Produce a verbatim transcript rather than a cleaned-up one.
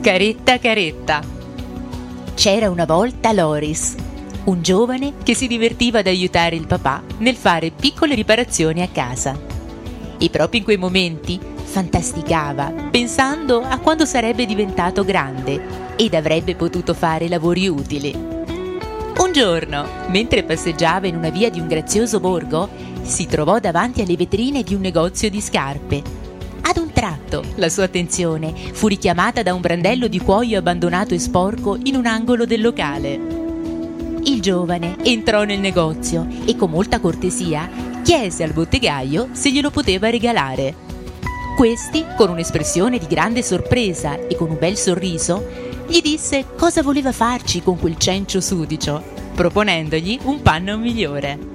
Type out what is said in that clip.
Caretta caretta. C'era una volta Loris, un giovane che si divertiva ad aiutare il papà nel fare piccole riparazioni a casa. E proprio in quei momenti fantasticava, pensando a quando sarebbe diventato grande ed avrebbe potuto fare lavori utili. Un giorno, mentre passeggiava in una via di un grazioso borgo, si trovò davanti alle vetrine di un negozio di scarpe. Ad un tratto la sua attenzione fu richiamata da un brandello di cuoio abbandonato e sporco in un angolo del locale. Il giovane entrò nel negozio e con molta cortesia chiese al bottegaio se glielo poteva regalare. Questi, con un'espressione di grande sorpresa e con un bel sorriso, gli disse cosa voleva farci con quel cencio sudicio, proponendogli un panno migliore.